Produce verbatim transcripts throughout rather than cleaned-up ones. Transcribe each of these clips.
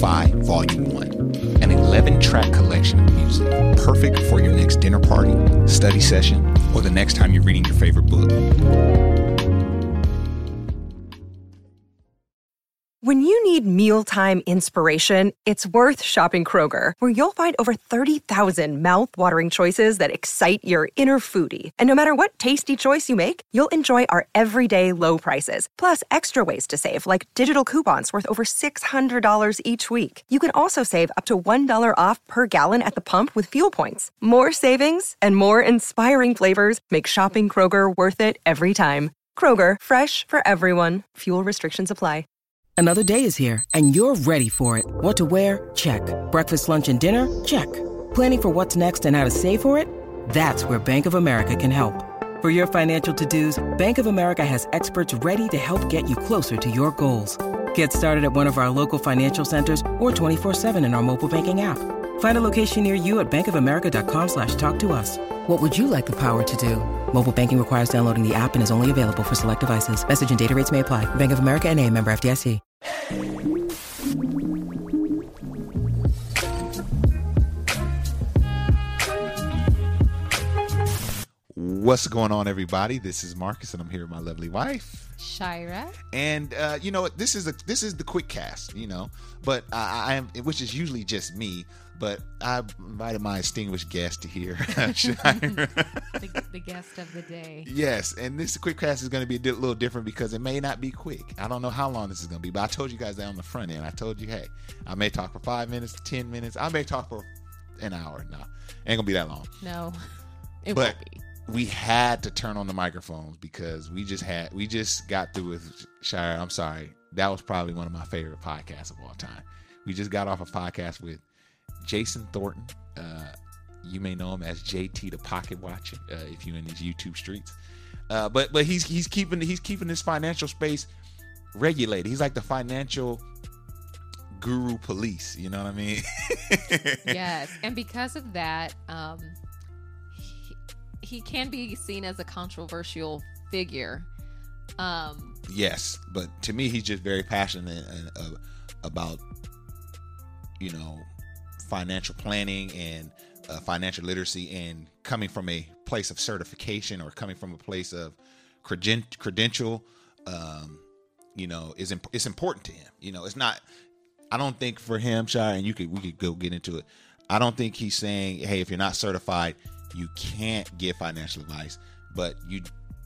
Lo-Fi Volume one, an eleven-track collection of music, perfect for your next dinner party, study session, or the next time you're reading your favorite book. When you need mealtime inspiration, it's worth shopping Kroger, where you'll find over thirty thousand mouth-watering choices that excite your inner foodie. And no matter what tasty choice you make, you'll enjoy our everyday low prices, plus extra ways to save, like digital coupons worth over six hundred dollars each week. You can also save up to one dollar off per gallon at the pump with fuel points. More savings and more inspiring flavors make shopping Kroger worth it every time. Kroger, fresh for everyone. Fuel restrictions apply. Another day is here, and you're ready for it. What to wear? Check. Breakfast, lunch, and dinner? Check. Planning for what's next and how to save for it? That's where Bank of America can help. For your financial to-dos, Bank of America has experts ready to help get you closer to your goals. Get started at one of our local financial centers or twenty-four seven in our mobile banking app. Find a location near you at bankofamerica.com slash talk to us. What would you like the power to do? Mobile banking requires downloading the app and is only available for select devices. Message and data rates may apply. Bank of America N A, member F D I C. What's going on, everybody? This is Marcus, and I'm here with my lovely wife, Shira. And uh, you know, this is a this is the quick cast, you know, but I, I am, which is usually just me. But I invited my distinguished guest to here, the, the guest of the day. Yes, and this quick cast is going to be a di- little different because it may not be quick. I don't know how long this is going to be, but I told you guys that on the front end. I told you, hey, I may talk for five minutes, ten minutes. I may talk for an hour. No, ain't gonna be that long. No, it but won't be. We had to turn on the microphones because we just had we just got through with Shire. I'm sorry, that was probably one of my favorite podcasts of all time. We just got off a podcast with Jason Thornton. Uh, you may know him as J T the Pocket Watch uh, if you're in these YouTube streets. Uh, but but he's he's keeping he's keeping this financial space regulated. He's like the financial guru police. You know what I mean? Yes, and because of that, um, he, he can be seen as a controversial figure. Um, yes, but to me, he's just very passionate uh, about, you know, financial planning and uh, financial literacy, and coming from a place of certification or coming from a place of creden- credential, um, you know, is imp- it's important to him. You know, it's not. I don't think for him, Shire, and you could we could go get into it. I don't think he's saying, hey, if you're not certified, you can't give financial advice, but you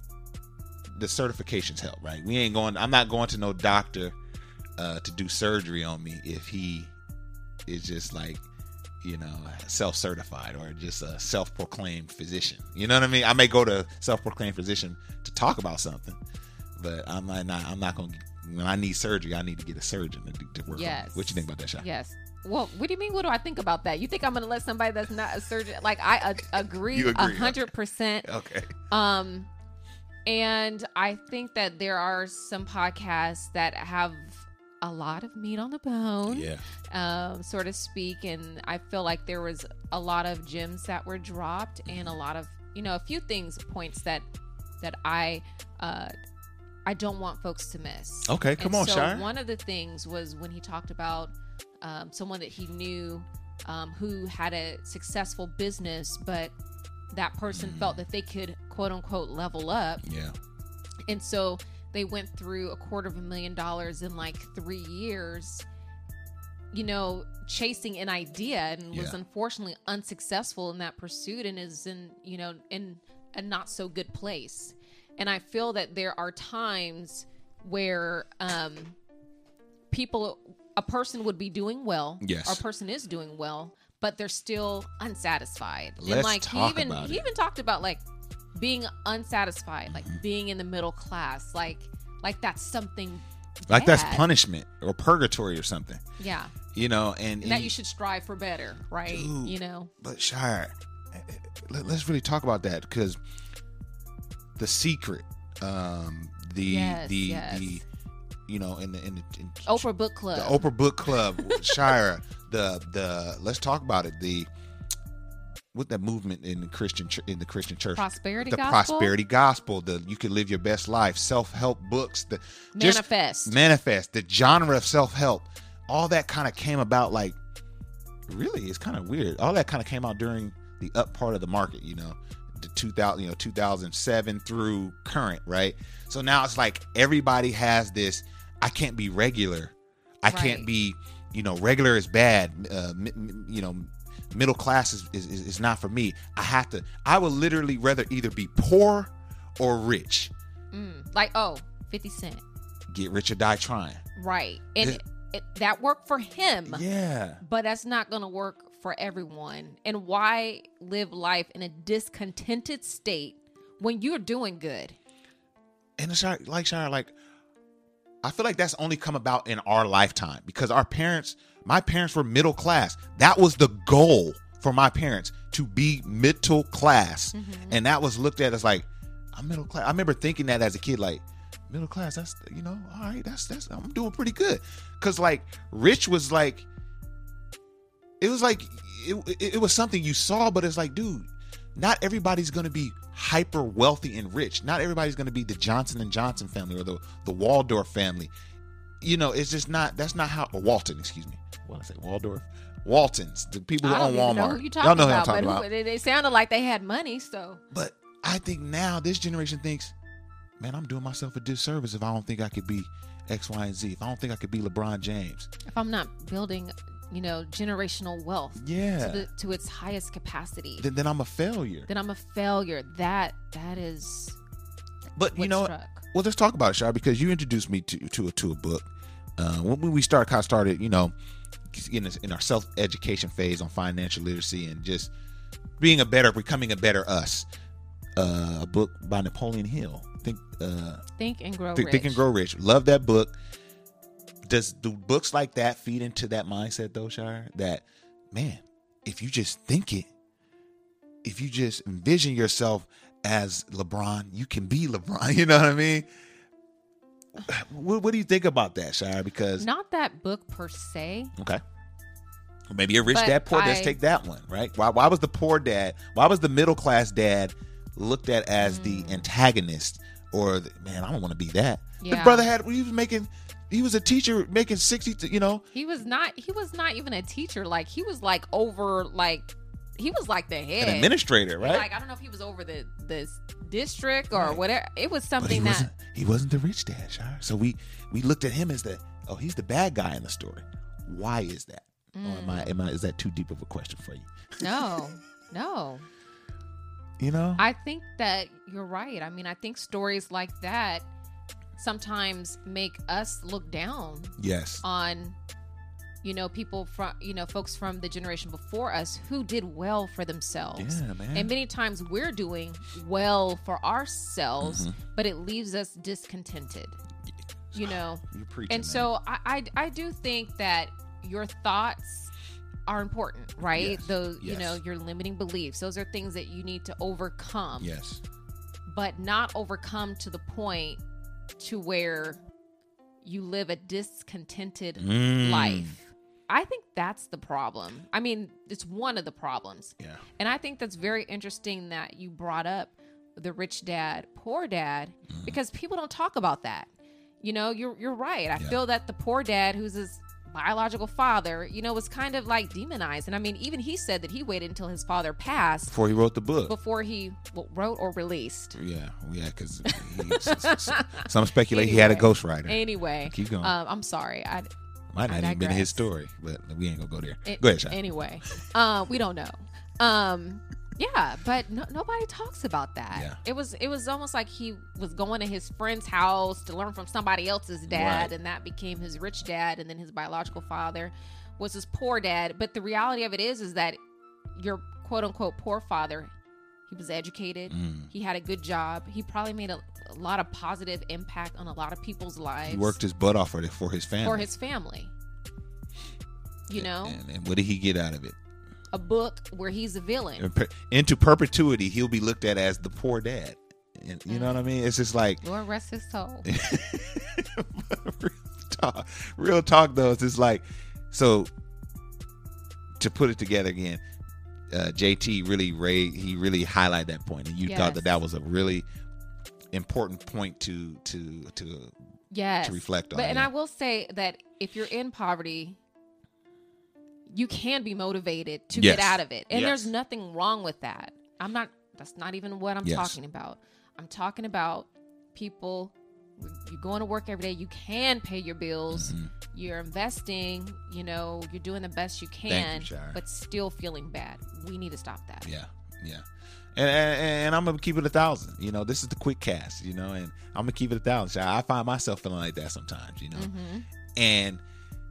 the certifications help, right? We ain't going. I'm not going to no doctor uh, to do surgery on me if he is just like, you know, self-certified or just a self-proclaimed physician. You know what I mean? I may go to self-proclaimed physician to talk about something, but I'm not. I'm not going. When I need surgery, I need to get a surgeon to, to work yes. on it. What you think about that, Shai? Yes. Well, what do you mean? What do I think about that? You think I'm going to let somebody that's not a surgeon? Like, I uh, agree a hundred percent. Okay. Um, and I think that there are some podcasts that have a lot of meat on the bone, yeah, um, so to speak. And I feel like there was a lot of gems that were dropped, and a lot of, you know, a few things, points that that I uh, I don't want folks to miss. Okay, come and on, so Shire. One of the things was when he talked about um, someone that he knew um, who had a successful business, but that person mm. felt that they could, quote unquote, level up. Yeah. And so they went through a quarter of a million dollars in like three years, you know, chasing an idea, and yeah. was unfortunately unsuccessful in that pursuit, and is in, you know, in a not so good place. And I feel that there are times where um, people, a person would be doing well, yes, or a person is doing well, but they're still unsatisfied. Let's and like talk he even about he it. even talked about like being unsatisfied, like mm-hmm. being in the middle class, like like that's something like bad. that's punishment or purgatory or something. Yeah, you know, and, and and that you should strive for better, right? Dude, you know, but Shire, let, let's really talk about that, because The Secret, um, the yes, the yes. the you know, in the in the in Oprah Book Club, the Oprah Book Club, Shire, the the let's talk about it. The with that movement in the Christian in the Christian church, prosperity the gospel? prosperity gospel, the you can live your best life, self help books, the manifest, just manifest, the genre of self help. all that kind of came about like, really, it's kind of weird. All that kind of came out during the up part of the market, you know, the two thousand, you know, two thousand seven through current, right? So now it's like everybody has this, I can't be regular. I Right. can't be, you know, regular is bad. Uh, mi- mi- you know, middle class is, is, is not for me. I have to, I would literally rather either be poor or rich. Mm, like, oh, fifty Cent. Get rich or die trying. Right. And Yeah. it, it, that worked for him. Yeah. But that's not going to work for everyone. And why live life in a discontented state when you're doing good? And it's like, like, Shire, like, I feel like that's only come about in our lifetime because our parents, my parents were middle class. That was the goal for my parents, to be middle class. Mm-hmm. And that was looked at as like, I'm middle class. I remember thinking that as a kid, like, middle class, that's, you know, all right, that's, that's, I'm doing pretty good. Cause like rich was like, it was like, it, it, it was something you saw, but it's like, dude, not everybody's going to be hyper wealthy and rich. Not everybody's going to be the Johnson and Johnson family or the, the Waldorf family. You know, it's just not, that's not how, or Walton, excuse me. What did I say? Waldorf? Waltons, the people who I don't own even Walmart. know who you talking Y'all know about, who I'm talking but about. who, they, they sounded like they had money, so. But I think now this generation thinks, man, I'm doing myself a disservice if I don't think I could be X, Y, and Z. If I don't think I could be LeBron James. If I'm not building, you know, generational wealth Yeah. to, the, to its highest capacity, Then, then I'm a failure. then I'm a failure. That That is But you what know, struck. well, let's talk about it, Shar, because you introduced me to to a, to a book. Uh, when we start kind of started, you know, in, this, in our self education phase on financial literacy and just being a better, becoming a better us. Uh, a book by Napoleon Hill. Think, uh, Think and Grow Think, Rich. Think and Grow Rich. Love that book. Does do books like that feed into that mindset though, Shire? That, man, if you just think it, if you just envision yourself as LeBron, you can be LeBron. You know what I mean? What, what do you think about that, Shire? Because Not that book per se. okay, maybe a rich But dad, poor dad. Let's I- take that one, right? Why? Why was the poor dad? Why was the middle class dad looked at as Mm. the antagonist? Or the, man, I don't want to be that. His Yeah. brother had. He was making. He was a teacher making sixty. You know. He was not. He was not even a teacher. Like he was like over. Like he was like the head An administrator, right? Like I don't know if he was over the this district or Right. whatever. It was But he something that. wasn't. He wasn't the rich dad, Shire. So we we looked at him as the. Oh, he's the bad guy in the story. Why is that? Or am I? Am I? Is that too deep of a question for you? No, no. You know. I think that you're right. I mean, I think stories like that sometimes make us look down yes. on, you know, people from, you know, folks from the generation before us who did well for themselves. Yeah, man. And many times we're doing well for ourselves, Mm-hmm. but it leaves us discontented, you know? You're preaching, And man. so I, I, I do think that your thoughts are important, right? Yes, Those, you yes. know, your limiting beliefs. Those are things that you need to overcome, Yes. but not overcome to the point to where you live a discontented Mm. life. I think that's the problem. I mean, it's one of the problems. Yeah. And I think that's very interesting that you brought up the rich dad, poor dad, Mm. because people don't talk about that. You know, you're you're right. I Yeah. feel that the poor dad, who's his biological father, you know, was kind of like demonized. And I mean, even he said that he waited until his father passed Before he wrote the book. before he well, wrote or released. Yeah, yeah, because some speculate he had a Anyway. ghostwriter. Anyway, Keep going. um, I'm sorry. I Might not I even been his digress. story, but we ain't gonna go there. It- go ahead, Shai. Anyway, uh, we don't know. Um, yeah, but no, nobody talks about that. Yeah. It was it was almost like he was going to his friend's house to learn from somebody else's dad, Right. and that became his rich dad, and then his biological father was his poor dad. But the reality of it is, is that your quote unquote poor father, he was educated, Mm. he had a good job, he probably made a, a lot of positive impact on a lot of people's lives. He worked his butt off for, the, for his family. for his family. You know, and, and what did he get out of it? a book where he's a villain. In per- Into perpetuity, he'll be looked at as the poor dad. And you know what I mean? It's just like Lord rest his soul. real talk. Real talk, though. It's just like so. To put it together again, uh, J T really raised, he really highlighted that point, and you thought Yes. that that was a really important point to to to yes. to reflect on. But, it. and I will say that if you're in poverty, you can be motivated to Yes. get out of it. And Yes. there's nothing wrong with that. I'm not, that's not even what I'm Yes. talking about. I'm talking about people, you're going to work every day. You can pay your bills. Mm-hmm. You're investing, you know, you're doing the best you Thank can, you, Shire. but still feeling bad. We need to stop that. Yeah, yeah. And, and and I'm gonna keep it a thousand. You know, this is the quick cast. You know, and I'm gonna keep it a thousand. I find myself feeling like that sometimes. You know, Mm-hmm. and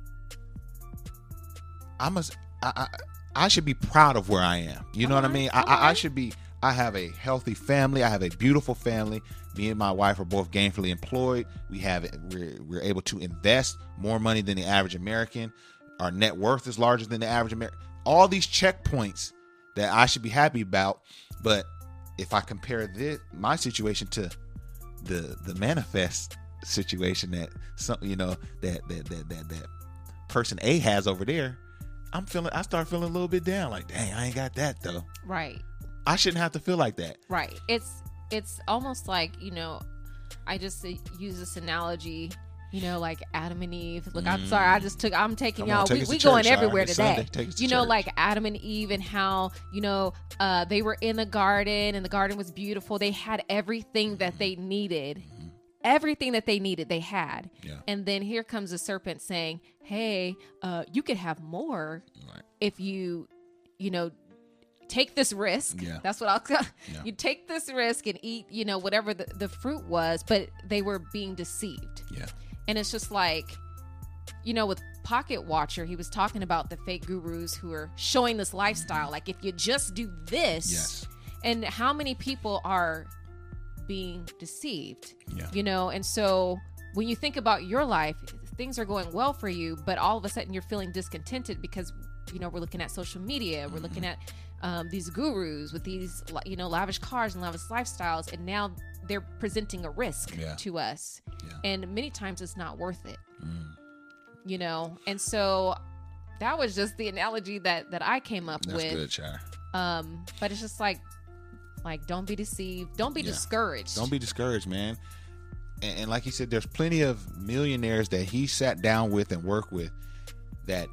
I must. I, I I should be proud of where I am. You know Come what I on, mean? I, come I I on. should be. I have a healthy family. I have a beautiful family. Me and my wife are both gainfully employed. We have we're we're able to invest more money than the average American. Our net worth is larger than the average American. All these checkpoints that I should be happy about. But if I compare this my situation to the the manifest situation that some you know that that that that, that person A has over there, I'm feeling I start feeling a little bit down. Like, dang, I ain't got that though. Right. I shouldn't have to feel like that. Right. It's it's almost like, you know, I just uh, use this analogy, you know, like Adam and Eve. Look, I'm sorry, I just took I'm taking Come on, y'all. take We us to we church, going Shire. everywhere It's today. Sunday. Take us to You know, church. like Adam and Eve and how, you know, uh, they were in the garden and the garden was beautiful. They had everything that they needed. Everything that they needed, they had. Yeah. And then here comes the serpent saying, hey, uh, you could have more Right. if you, you know, take this risk. Yeah. That's what I'll Yeah. You take this risk and eat, you know, whatever the, the fruit was, but they were being deceived. Yeah. And it's just like, you know, with Pocket Watcher, he was talking about the fake gurus who are showing this lifestyle. Like, if you just do this, Yes. and how many people are being deceived, Yeah. you know? And so when you think about your life, things are going well for you, but all of a sudden you're feeling discontented because, you know, we're looking at social media, we're looking at um, these gurus with these, you know, lavish cars and lavish lifestyles, and now they're presenting a risk Yeah. to us. Yeah. And many times it's not worth it, Mm. you know? And so that was just the analogy that, that I came up That's with. good, Shire. Um, but it's just like, like, don't be deceived. Don't be Yeah. discouraged. Don't be discouraged, man. And, and like he said, there's plenty of millionaires that he sat down with and worked with that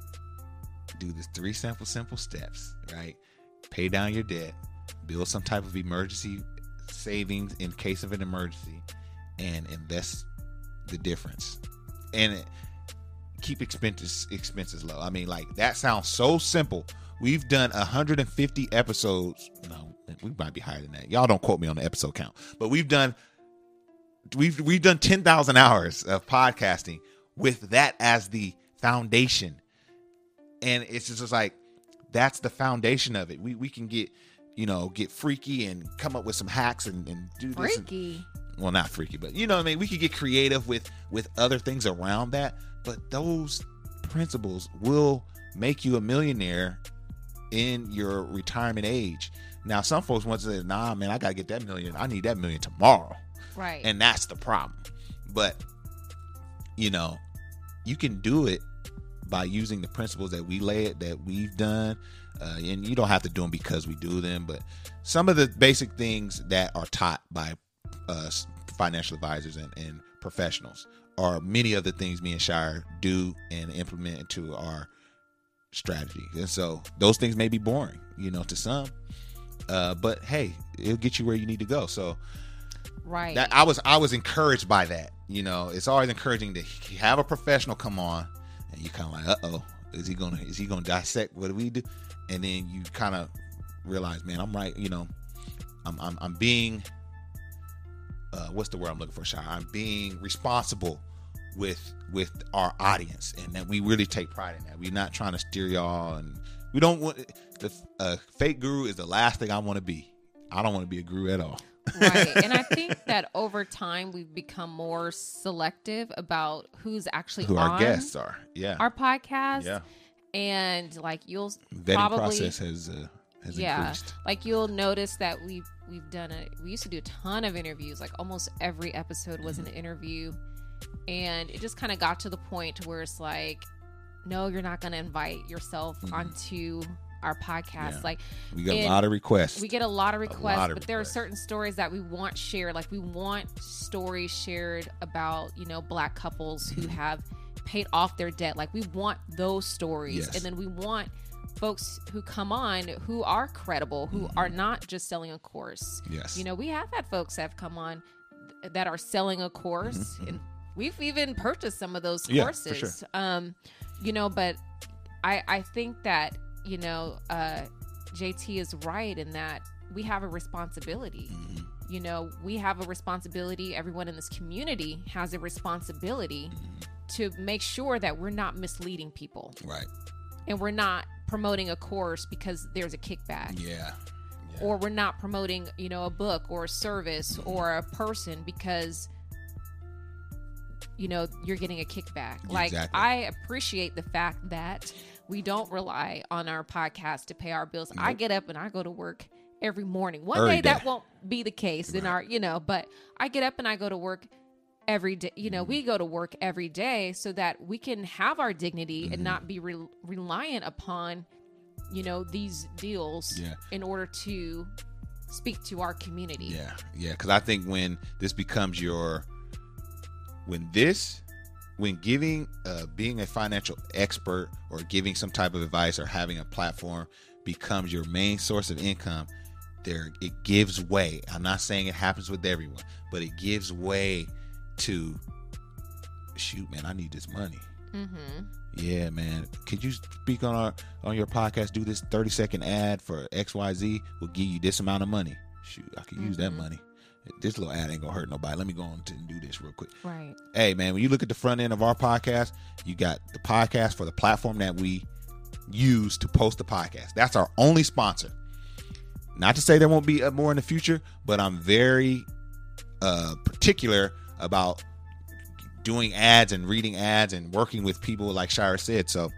do the three simple, simple steps, right? Pay down your debt, build some type of emergency savings in case of an emergency, and invest the difference. And it, keep expenses expenses low. I mean, like, that sounds so simple. We've done one hundred fifty episodes. No, we might be higher than that. Y'all don't quote me on the episode count, but we've done we've we've done ten thousand hours of podcasting with that as the foundation. And it's just like, that's the foundation of it. We we can get, you know, get freaky and come up with some hacks and, and do this. and- Freaky. well, not freaky, but you know what I mean? We could get creative with with other things around that, but those principles will make you a millionaire in your retirement age. Now, some folks want to say, nah, man, I got to get that million. I need that million tomorrow. Right. And that's the problem. But, you know, you can do it by using the principles that we lay it, that we've done. Uh, and you don't have to do them because we do them, but some of the basic things that are taught by uh, financial advisors and, and professionals are many of the things me and Shire do and implement into our strategy. And so those things may be boring, you know, to some, uh, but hey, it'll get you where you need to go. So right. that I was I was encouraged by that. You know, it's always encouraging to have a professional come on, and you kind of like, uh oh, is he gonna is he gonna dissect what we do? And then you kind of realize, man, I'm right. You know, I'm I'm, I'm being uh, what's the word I'm looking for, Shire? I'm being responsible with with our audience, and that we really take pride in that. We're not trying to steer y'all, and we don't want the uh, fake guru is the last thing I want to be. I don't want to be a guru at all. Right. And I think that over time we've become more selective about who's actually Who on our guests are, yeah, our podcast. yeah. And like you'll Vetting probably process has uh, has yeah, increased. like you'll notice that we've we've done a we used to do a ton of interviews. Like almost every episode was an interview, and it just kind of got to the point where it's like, no, you're not going to invite yourself Mhm. onto our podcast. Yeah. Like we get a and lot of requests. We get a lot of requests, lot of but there requests. are certain stories that we want shared. Like we want stories shared about, you know, Black couples who have paid off their debt. Like we want those stories. Yes. And then we want folks who come on who are credible, who Mm-hmm. are not just selling a course. Yes. You know, we have had folks that have come on th- that are selling a course, Mm-hmm. and we've even purchased some of those Yeah, for courses. sure. Um, you know, but I I think that, you know, uh, J T is right in that we have a responsibility. Mm-hmm. You know, we have a responsibility. Everyone in this community has a responsibility to make sure that we're not misleading people. Right. And we're not promoting a course because there's a kickback. Yeah. yeah. Or we're not promoting, you know, a book or a service or a person because, you know, you're getting a kickback. Like, Exactly. I appreciate the fact that we don't rely on our podcast to pay our bills. I Nope. get up and I go to work every morning. One Every day that day. won't be the case in our, you know, but I get up and I go to work every day. You know, we go to work every day so that we can have our dignity Mm-hmm. and not be re- reliant upon, you know, these deals Yeah. in order to speak to our community. Yeah, yeah. Because I think when this becomes your, when this, when giving, uh, being a financial expert or giving some type of advice or having a platform becomes your main source of income, there it gives way. I'm not saying it happens with everyone, but it gives way to, shoot, man, I need this money. Mm-hmm. Yeah, man. Could you speak on our on your podcast? Do this thirty second ad for X Y Z. We'll give you this amount of money. Shoot, I could use that money. This little ad ain't gonna hurt nobody. Let me go on to do this real quick. Right. Hey, man, when you look at the front end of our podcast, you got the podcast for the platform that we use to post the podcast. That's our only sponsor. Not to say there won't be more in the future, but I'm very uh, particular about doing ads and reading ads and working with people like Shira said. So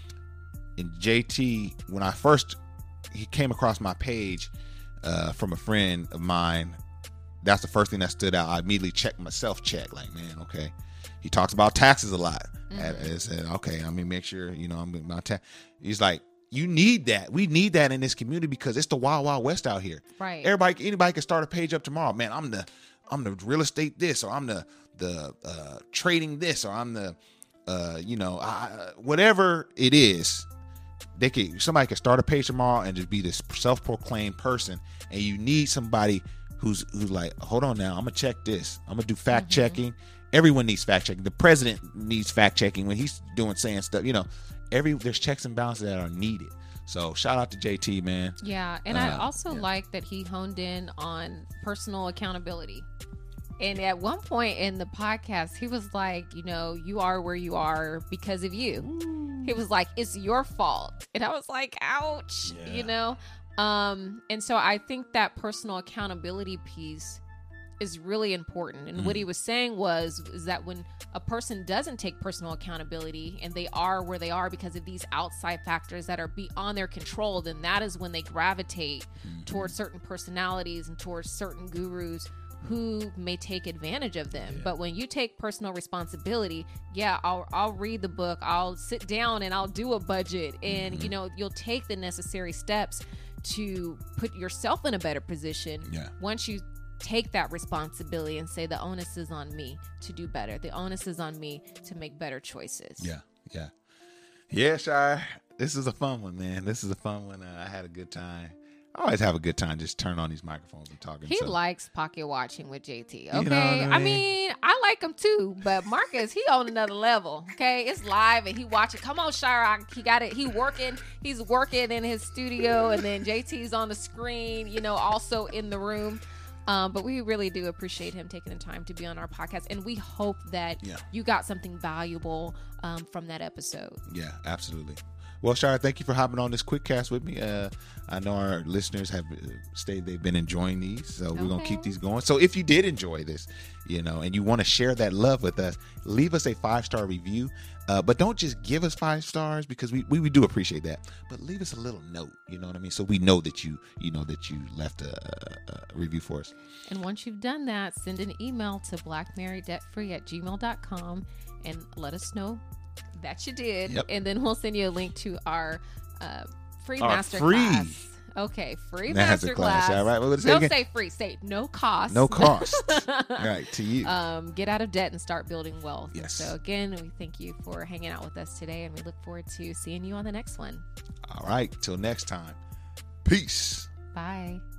in J T, when I first, he came across my page uh, from a friend of mine, that's the first thing that stood out. I immediately checked myself check like, man, okay. He talks about taxes a lot. Mm-hmm. I, I said, okay, I mean, make sure, you know, I'm my tax. He's like, you need that. We need that in this community because it's the wild, wild west out here. Right. Everybody, anybody can start a page up tomorrow. Man, I'm the, I'm the real estate this, or I'm the, the uh, trading this, or I'm the, uh, you know, I, whatever it is. They could, somebody could start a page tomorrow and just be this self-proclaimed person, and you need somebody who's who's like, hold on now, I'm gonna check this. I'm gonna do fact Mm-hmm. checking. Everyone needs fact checking. The president needs fact checking when he's doing saying stuff. You know, every there's checks and balances that are needed. So shout out to J T, man. Yeah, and Uh, I also yeah. like that he honed in on personal accountability. And at one point in the podcast, he was like, you know, you are where you are because of you. He was like, it's your fault. And I was like, ouch, Yeah. you know? Um, and so I think that personal accountability piece is really important. And Mm. what he was saying was is that when a person doesn't take personal accountability and they are where they are because of these outside factors that are beyond their control, then that is when they gravitate Mm-hmm. towards certain personalities and towards certain gurus who may take advantage of them. But when you take personal responsibility, yeah, I'll I'll read the book, I'll sit down and I'll do a budget, and you know, you'll take the necessary steps to put yourself in a better position. Yeah. Once you take that responsibility and say the onus is on me to do better. The onus is on me to make better choices. Yeah, yeah, yeah. Shire, this is a fun one, man. This is a fun one. Uh, I had a good time. I always have a good time just turn on these microphones and talking. He so. likes pocket watching with J T. Okay. You know what I I mean? mean, I like him too, but Marcus, he on another level. Okay. It's live and he watching. Come on, Shire. He got it. He working. He's working in his studio, and then J T's on the screen, you know, also in the room. Um, but we really do appreciate him taking the time to be on our podcast. And we hope that Yeah. you got something valuable um, from that episode. Yeah, absolutely. Well, Shire, thank you for hopping on this quick cast with me. Uh, I know our listeners have uh, stated they've been enjoying these, so we're going to keep Okay. these going. So if you did enjoy this, you know, and you want to share that love with us, leave us a five-star review. Uh, but don't just give us five stars because we, we, we do appreciate that. But leave us a little note, you know what I mean? So we know that you, you know, that you left a, a, a review for us. And once you've done that, send an email to blackmarriedebtfree at gmail dot com and let us know that you did. Yep. And then we'll send you a link to our uh, free Or master free. class. Okay, free Master master class, class. all right, well, let's say Don't again. say free. Say no cost. No cost. Right, to you. Um, get out of debt and start building wealth. And Yes. so again, we thank you for hanging out with us today, and we look forward to seeing you on the next one. All right, till next time. Peace. Bye.